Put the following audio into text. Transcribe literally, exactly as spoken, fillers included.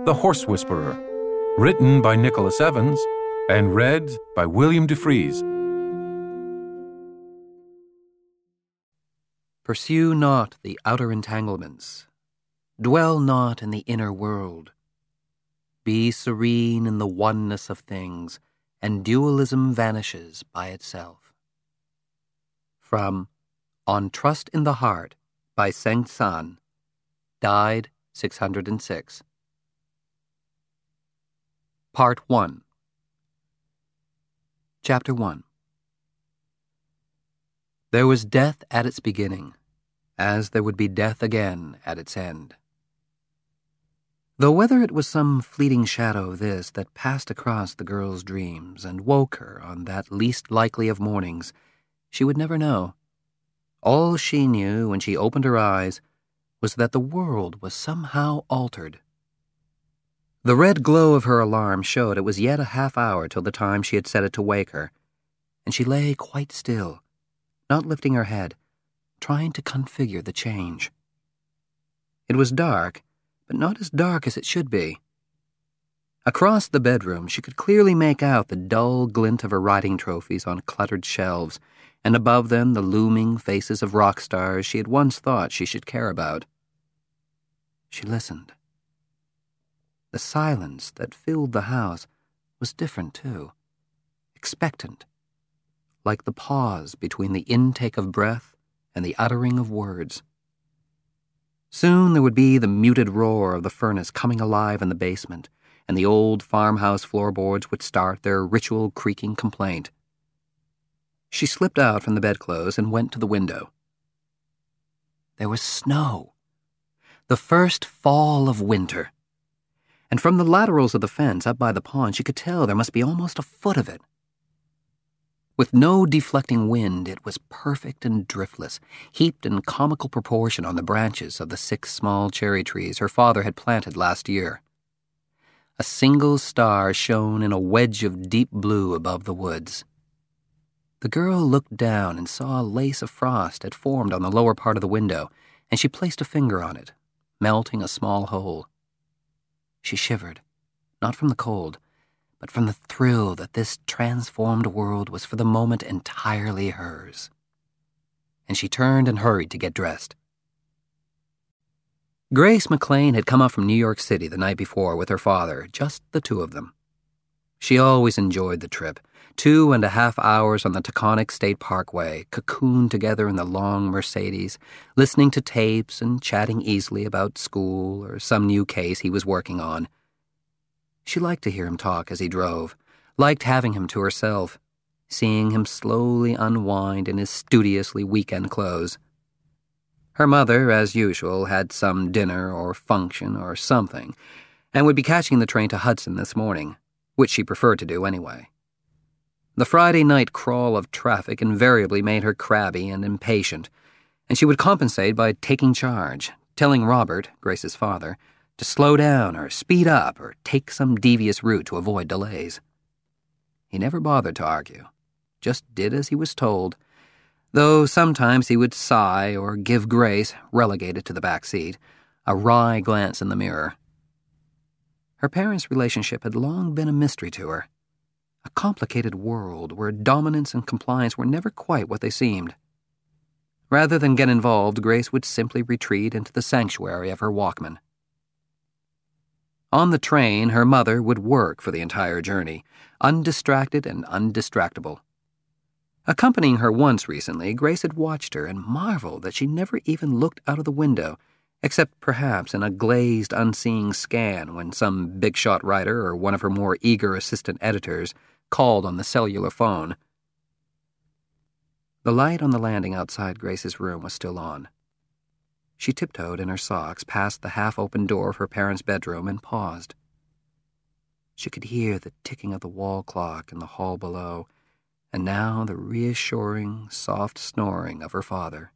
The Horse Whisperer, written by Nicholas Evans and read by William DeFries. Pursue not the outer entanglements. Dwell not in the inner world. Be serene in the oneness of things, and dualism vanishes by itself. From On Trust in the Heart by Seng San, died six hundred six. Part one. Chapter one. There was death at its beginning, as there would be death again at its end. Though whether it was some fleeting shadow of this that passed across the girl's dreams and woke her on that least likely of mornings, she would never know. All she knew when she opened her eyes was that the world was somehow altered. The red glow of her alarm showed it was yet a half hour till the time she had set it to wake her, and she lay quite still, not lifting her head, trying to configure the change. It was dark, but not as dark as it should be. Across the bedroom, she could clearly make out the dull glint of her riding trophies on cluttered shelves, and above them the looming faces of rock stars she had once thought she should care about. She listened. The silence that filled the house was different, too, expectant, like the pause between the intake of breath and the uttering of words. Soon there would be the muted roar of the furnace coming alive in the basement, and the old farmhouse floorboards would start their ritual creaking complaint. She slipped out from the bedclothes and went to the window. There was snow, the first fall of winter, and from the laterals of the fence up by the pond she could tell there must be almost a foot of it. With no deflecting wind, it was perfect and driftless, heaped in comical proportion on the branches of the six small cherry trees her father had planted last year. A single star shone in a wedge of deep blue above the woods. The girl looked down and saw a lace of frost had formed on the lower part of the window, and she placed a finger on it, melting a small hole. She shivered, not from the cold, but from the thrill that this transformed world was for the moment entirely hers. And she turned and hurried to get dressed. Grace McLean had come up from New York City the night before with her father, just the two of them. She always enjoyed the trip, two and a half hours on the Taconic State Parkway, cocooned together in the long Mercedes, listening to tapes and chatting easily about school or some new case he was working on. She liked to hear him talk as he drove, liked having him to herself, seeing him slowly unwind in his studiously weekend clothes. Her mother, as usual, had some dinner or function or something, and would be catching the train to Hudson this morning, which she preferred to do anyway. The Friday night crawl of traffic invariably made her crabby and impatient, and she would compensate by taking charge, telling Robert, Grace's father, to slow down or speed up or take some devious route to avoid delays. He never bothered to argue, just did as he was told, though sometimes he would sigh or give Grace, relegated to the back seat, a wry glance in the mirror. Her parents' relationship had long been a mystery to her, a complicated world where dominance and compliance were never quite what they seemed. Rather than get involved, Grace would simply retreat into the sanctuary of her Walkman. On the train, her mother would work for the entire journey, undistracted and undistractable. Accompanying her once recently, Grace had watched her and marveled that she never even looked out of the window, except perhaps in a glazed, unseeing scan when some big-shot writer or one of her more eager assistant editors called on the cellular phone. The light on the landing outside Grace's room was still on. She tiptoed in her socks past the half-open door of her parents' bedroom and paused. She could hear the ticking of the wall clock in the hall below, and now the reassuring, soft snoring of her father.